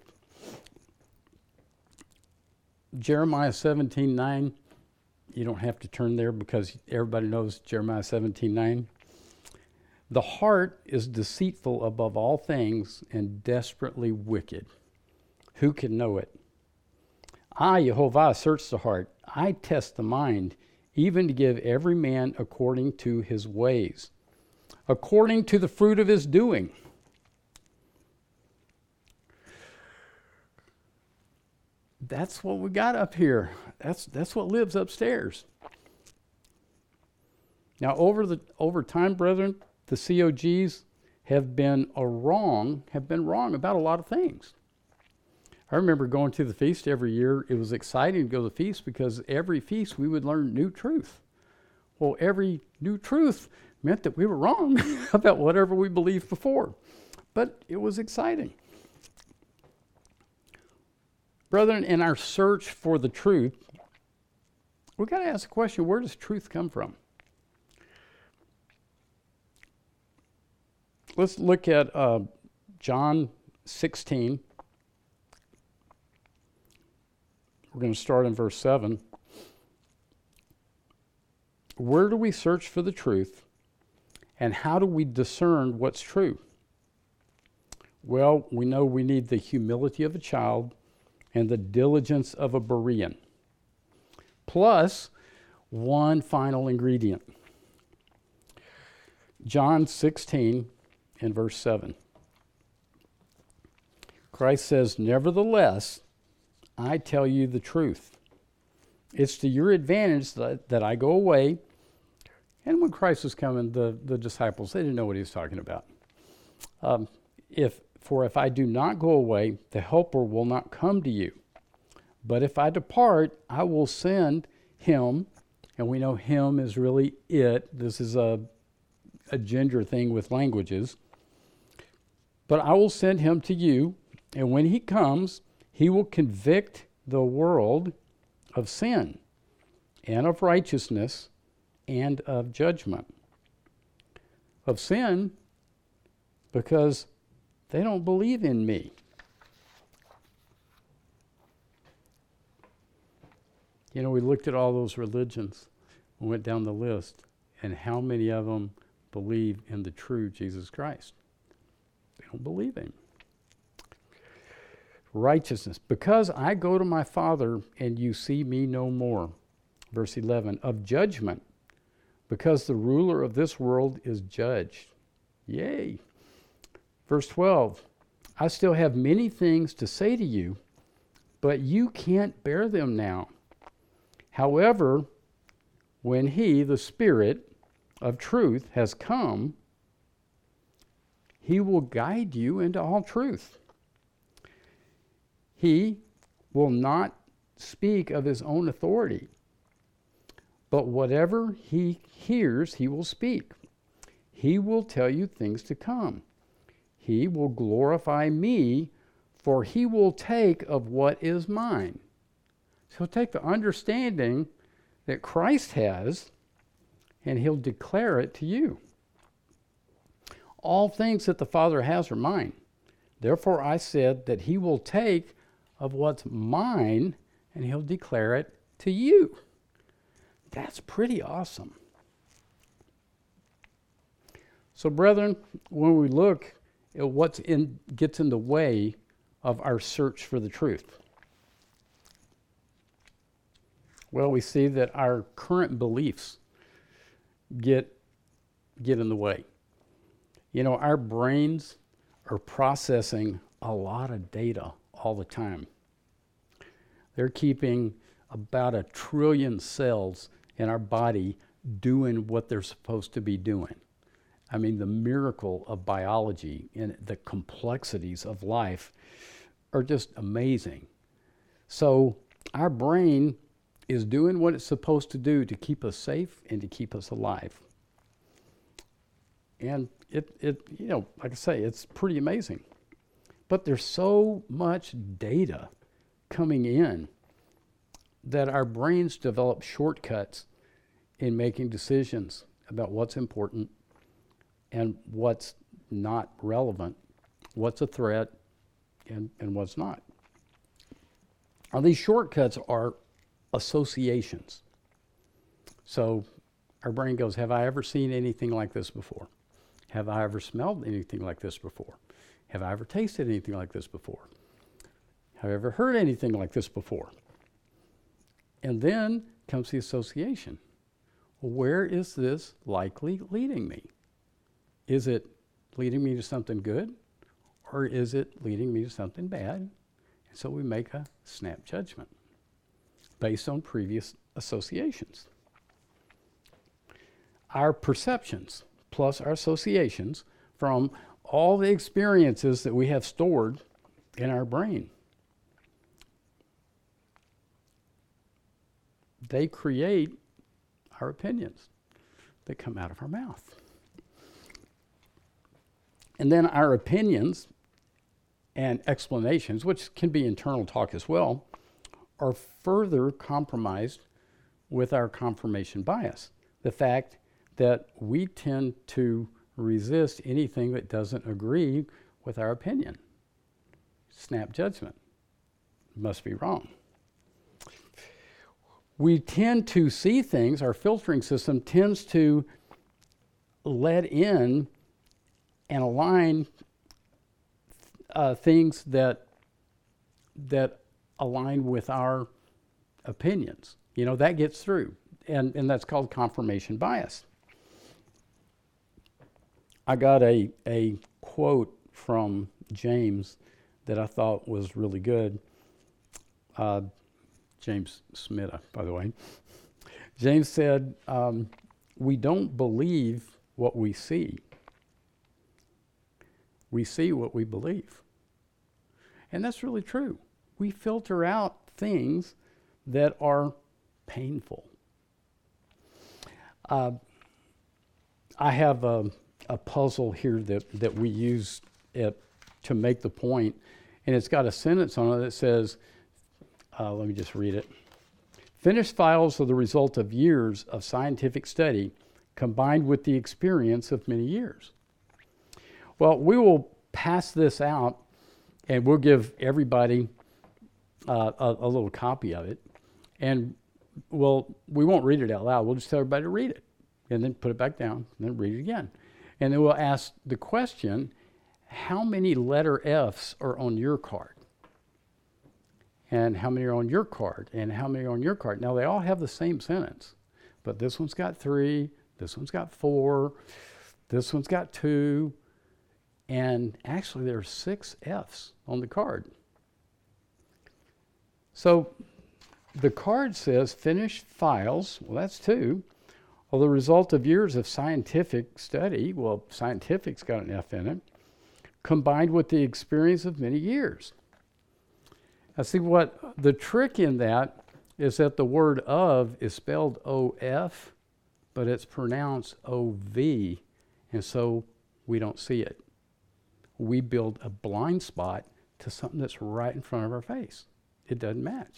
Jeremiah seventeen nine. You don't have to turn there because everybody knows Jeremiah seventeen nine. The heart is deceitful above all things and desperately wicked. Who can know it? I, Jehovah, search the heart. I test the mind, even to give every man according to his ways, according to the fruit of his doing. That's what we got up here. That's that's what lives upstairs. Now, over the over time, brethren, the C O Gs have been a wrong, have been wrong about a lot of things. I remember going to the feast every year. It was exciting to go to the feast because every feast we would learn new truth. Well, every new truth meant that we were wrong about whatever we believed before. But it was exciting. Brethren, in our search for the truth, we've got to ask the question, where does truth come from? Let's look at uh, John sixteen. We're going to start in verse seven. Where do we search for the truth, and how do we discern what's true? Well, we know we need the humility of a child and the diligence of a Berean, plus one final ingredient. John sixteen and verse seven. Christ says, nevertheless, I tell you the truth. It's to your advantage that, that I go away. And when Christ was coming, the, the disciples, they didn't know what he was talking about. Um, if For if I do not go away, the Helper will not come to you. But if I depart, I will send him. And we know him is really it. This is a, a ginger thing with languages. But I will send him to you. And when he comes, he will convict the world of sin and of righteousness and of judgment. Of sin, because they don't believe in me. You know, we looked at all those religions, we went down the list, and how many of them believe in the true Jesus Christ? They don't believe him. Righteousness, because I go to my Father and you see me no more. Verse eleven, of judgment, because the ruler of this world is judged. Yay. Verse twelve, I still have many things to say to you, but you can't bear them now. However, when he, the Spirit of truth, has come, he will guide you into all truth. He will not speak of his own authority, but whatever he hears, he will speak. He will tell you things to come. He will glorify me, for he will take of what is mine. So he'll take the understanding that Christ has, and he'll declare it to you. All things that the Father has are mine. Therefore I said that he will take of what's mine, and he'll declare it to you. That's pretty awesome. So, brethren, when we look at what in, gets in the way of our search for the truth, well, we see that our current beliefs get, get in the way. You know, our brains are processing a lot of data all the time. They're keeping about a trillion cells in our body doing what they're supposed to be doing. I mean, the miracle of biology and the complexities of life are just amazing. So our brain is doing what it's supposed to do to keep us safe and to keep us alive. And it, it, you know, like I say, it's pretty amazing. But there's so much data coming in that our brains develop shortcuts in making decisions about what's important and what's not relevant, what's a threat, and, and what's not. Now, these shortcuts are associations. So our brain goes, have I ever seen anything like this before? Have I ever smelled anything like this before? Have I ever tasted anything like this before? Have I ever heard anything like this before? And then comes the association. Well, where is this likely leading me? Is it leading me to something good, or is it leading me to something bad? And so we make a snap judgment based on previous associations. Our perceptions plus our associations from all the experiences that we have stored in our brain, they create our opinions that come out of our mouth. And then our opinions and explanations, which can be internal talk as well, are further compromised with our confirmation bias. The fact that we tend to resist anything that doesn't agree with our opinion. Snap judgment. Must be wrong. We tend to see things, our filtering system tends to let in and align uh, things that that align with our opinions. You know, that gets through, and, and that's called confirmation bias. I got a, a quote from James that I thought was really good. Uh, James Smith, by the way. James said, um, we don't believe what we see. We see what we believe. And that's really true. We filter out things that are painful. Uh, I have a, a puzzle here that, that we use it to make the point, and it's got a sentence on it that says, uh, let me just read it. Finished files are the result of years of scientific study combined with the experience of many years. Well, we will pass this out, and we'll give everybody uh, a, a little copy of it. And well, we won't read it out loud. We'll just tell everybody to read it, and then put it back down, and then read it again. And then we'll ask the question, how many letter F's are on your card? And how many are on your card? And how many are on your card? Now, they all have the same sentence, but this one's got three, this one's got four, this one's got two, and actually there are six F's on the card. So the card says finished files, well, that's two, are the result of years of scientific study, well, scientific's got an F in it, combined with the experience of many years. Now, see, what the trick in that is that the word of is spelled O F, but it's pronounced O V, and so we don't see it. We build a blind spot to something that's right in front of our face. It doesn't match.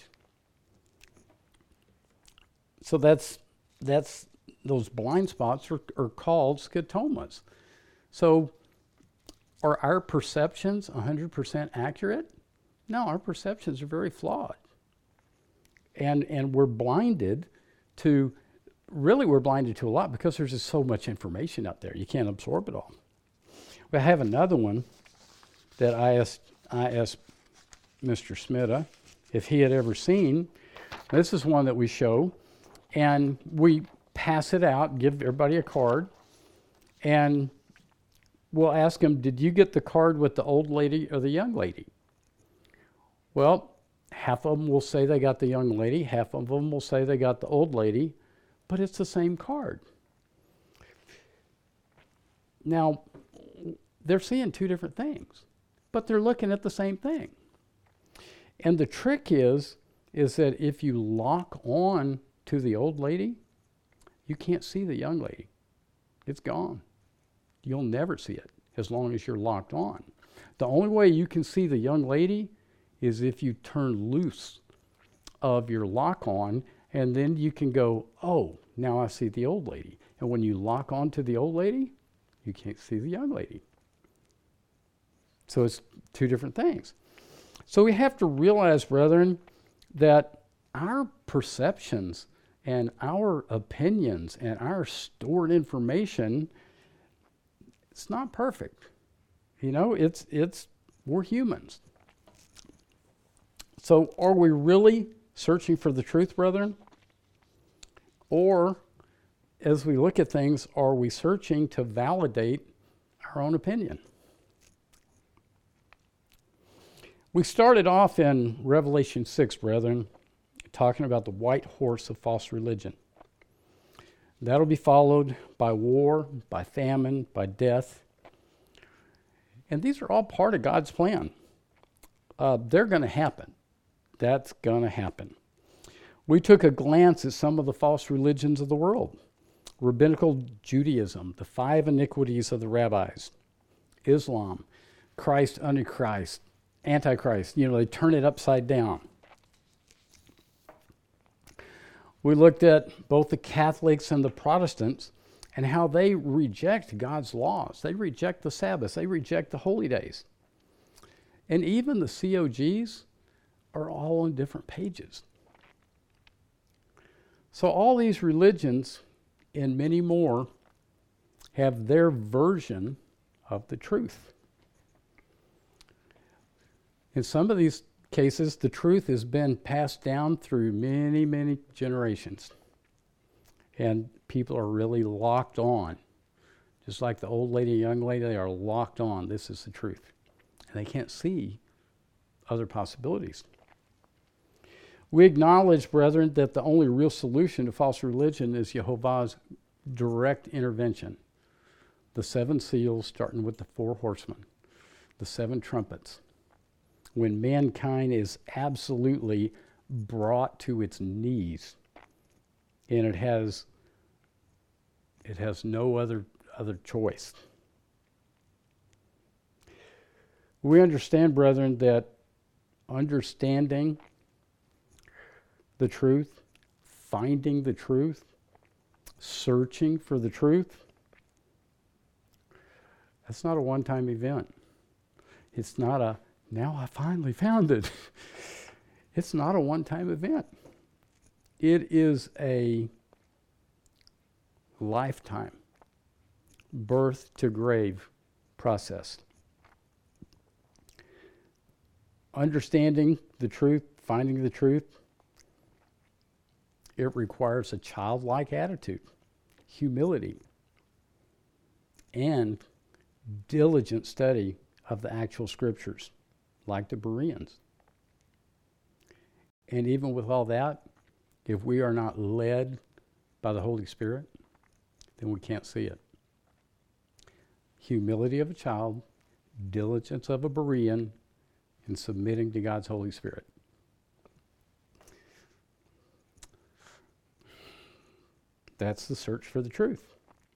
So that's, that's those blind spots are, are called scotomas. So are our perceptions one hundred percent accurate? No, our perceptions are very flawed. And and we're blinded to, really we're blinded to a lot because there's just so much information out there. You can't absorb it all. We have another one that I asked, I asked Mister Smita if he had ever seen. This is one that we show, and we pass it out, give everybody a card, and we'll ask them, did you get the card with the old lady or the young lady? Well, half of them will say they got the young lady, half of them will say they got the old lady, but it's the same card. Now, they're seeing two different things, but they're looking at the same thing. And the trick is, is that if you lock on to the old lady, you can't see the young lady. It's gone. You'll never see it as long as you're locked on. The only way you can see the young lady is if you turn loose of your lock on, and then you can go, oh, now I see the old lady. And when you lock on to the old lady, you can't see the young lady. So it's two different things. So we have to realize, brethren, that our perceptions and our opinions and our stored information, it's not perfect. You know, it's it's we're humans. So are we really searching for the truth, brethren? Or, as we look at things, are we searching to validate our own opinion? We started off in Revelation six, brethren, talking about the white horse of false religion. That'll be followed by war, by famine, by death. And these are all part of God's plan. Uh, they're going to happen. That's going to happen. We took a glance at some of the false religions of the world. Rabbinical Judaism, the five iniquities of the rabbis. Islam, Christ, Antichrist, Antichrist. You know, they turn it upside down. We looked at both the Catholics and the Protestants and how they reject God's laws. They reject the Sabbath. They reject the holy days. And even the C O Gs are all on different pages. So all these religions and many more have their version of the truth. In some of these cases, the truth has been passed down through many, many generations. And people are really locked on. Just like the old lady and young lady, they are locked on. This is the truth. And they can't see other possibilities. We acknowledge, brethren, that the only real solution to false religion is Jehovah's direct intervention. The seven seals, starting with the four horsemen, the seven trumpets. When mankind is absolutely brought to its knees, and it has it has no other other choice. We understand, brethren, that understanding the truth, finding the truth, searching for the truth, that's not a one-time event. It's not a, now I finally found it. It's not a one-time event. It is a lifetime, birth to grave process. Understanding the truth, finding the truth, it requires a childlike attitude, humility, and diligent study of the actual scriptures, like the Bereans. And even with all that, if we are not led by the Holy Spirit, then we can't see it. Humility of a child, diligence of a Berean, and submitting to God's Holy Spirit. That's the search for the truth.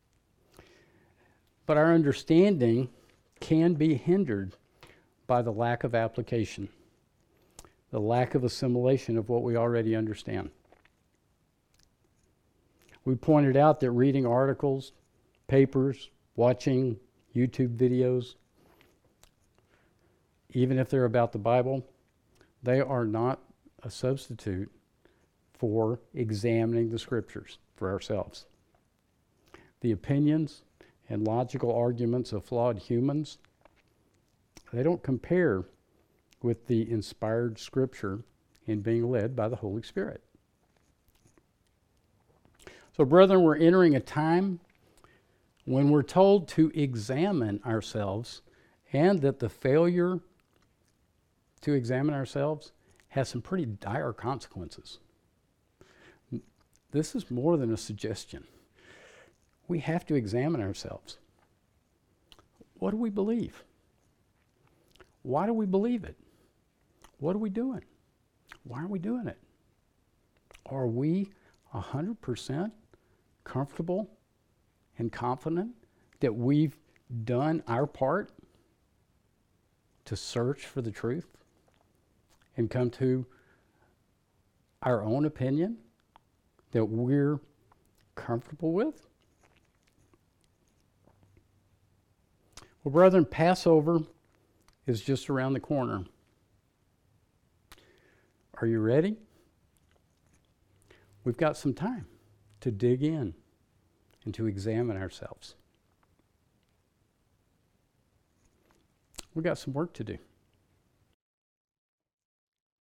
But our understanding can be hindered by the lack of application, the lack of assimilation of what we already understand. We pointed out that reading articles, papers, watching YouTube videos, even if they're about the Bible, they are not a substitute for examining the scriptures for ourselves. The opinions and logical arguments of flawed humans, they don't compare with the inspired scripture in being led by the Holy Spirit. So, brethren, we're entering a time when we're told to examine ourselves, and that the failure to examine ourselves has some pretty dire consequences. This is more than a suggestion. We have to examine ourselves. What do we believe? Why do we believe it? What are we doing? Why are we doing it? Are we one hundred percent comfortable and confident that we've done our part to search for the truth and come to our own opinion that we're comfortable with? Well, brethren, Passover is just around the corner. Are you ready? We've got some time to dig in and to examine ourselves. We've got some work to do.